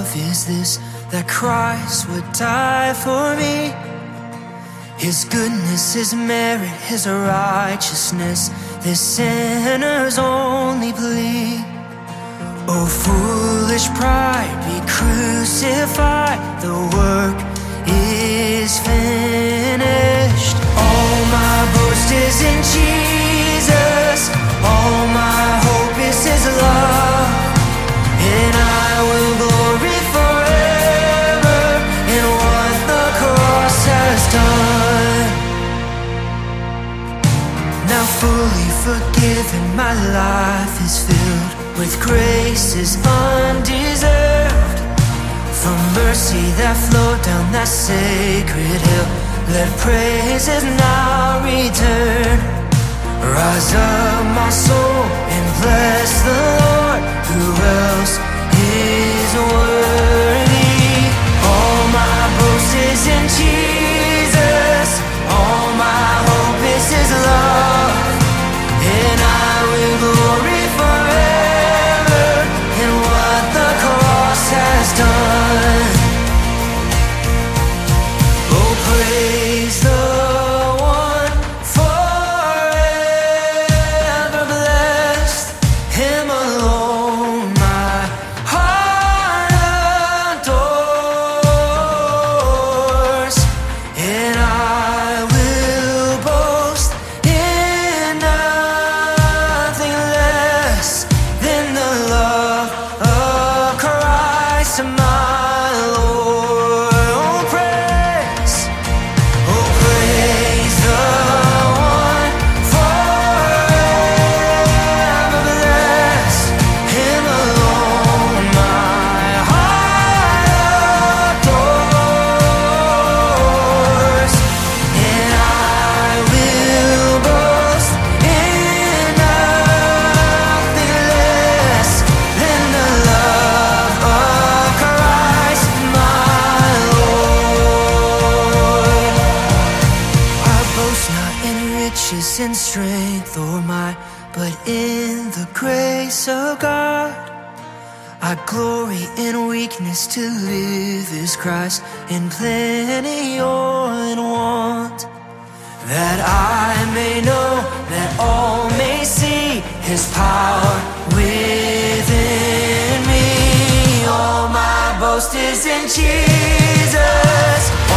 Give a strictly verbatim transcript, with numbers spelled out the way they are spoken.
is this, that Christ would die for me. His goodness, His merit, His righteousness, this sinner's only plea. Oh, foolish pride, be crucified, the work is finished. All my boast is in Jesus, all my hope is His love, and I will glory forever in what the cross has done. Now fully forgiven, my life is filled with graces undeserved, from mercy that flowed down that sacred hill. Let praises now return. Rise up, my soul, and bless the Lord. Who else is worthy? All my boast is in Jesus, all my hope is His love, and I will glory forever in what the cross has done. Oh, praise the one forever blessed, Him alone my heart adores, and I will boast in nothing less than the love of Christ my Lord. Oh, praise, oh, praise the one forever blessed, Him alone my heart adores, and I will boast in nothing less than the love of Christ my Lord. I boast not in riches and strength or might, but in the grace of God. I glory in weakness, to live is Christ, in plenty or in want, that I may know, that all may see His power within me. All my boast is in Jesus,